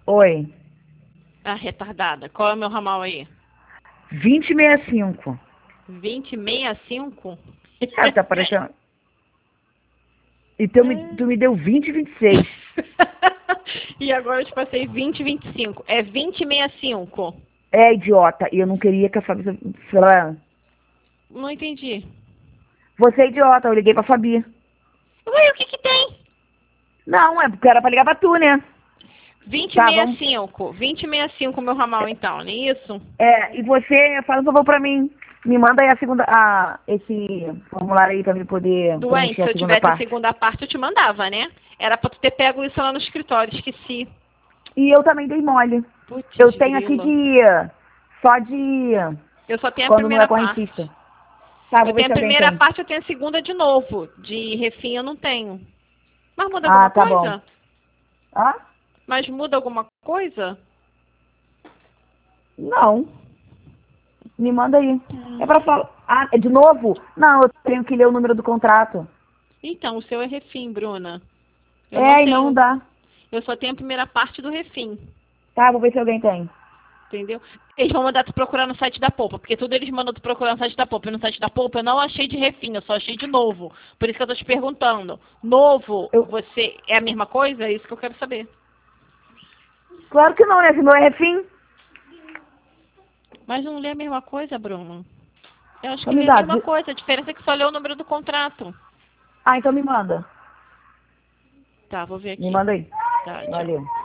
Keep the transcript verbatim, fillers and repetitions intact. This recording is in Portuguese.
Oi. Ah, retardada. Qual é o meu ramal aí? vinte e sessenta e cinco. vinte e sessenta e cinco? É, tá aparecendo. E tu me, tu me deu vinte e vinte e seis. E agora eu te passei vinte e vinte e cinco. É vinte e sessenta e cinco. É, idiota. E eu não queria que a Fabi... Não entendi. Você é idiota, eu liguei pra Fabi. Ué, o que que tem? Não, é porque era pra ligar pra tu, né? vinte e Tá, sessenta vamos. e cinco. vinte e sessenta e cinco meu ramal, então, não é isso? É, e você faz um favor pra mim. Me manda aí a segunda, a, esse formulário aí pra me poder Doente, preencher se a eu segunda tivesse a parte. segunda parte, eu te mandava, né? Era pra tu ter pego isso lá no escritório, esqueci. E eu também dei mole. Eu Putz, tenho aqui grila. de... Só de... Eu só tenho a Quando não é primeira parte. correntista. Tá, Eu vou ver tenho a se alguém primeira tem. parte, eu tenho a segunda de novo. De refim eu não tenho. Mas muda Ah, alguma tá bom. coisa? Ah? Mas muda alguma coisa? Não. Me manda aí. É pra falar... Ah, é de novo? Não, eu tenho que ler o número do contrato. Então, o seu é refim, Bruna. Eu não É, e não tenho. dá. Eu só tenho a primeira parte do refim. Tá, vou ver se alguém tem. Entendeu? Eles vão mandar tu procurar no site da Poupa, porque tudo eles mandam tu procurar no site da Poupa. E no site da Poupa eu não achei de refim, eu só achei de novo. Por isso que eu tô te perguntando. Novo, Eu... você é a mesma coisa? É isso que eu quero saber. Claro que não, né? Se não é refim, Mas não lê a mesma coisa, Bruno. Eu acho então que me lê a dá. mesma de- coisa. A diferença é que só lê o número do contrato. Ah, então me manda. Tá, vou ver Me aqui. manda aí. Tá, tchau. Valeu.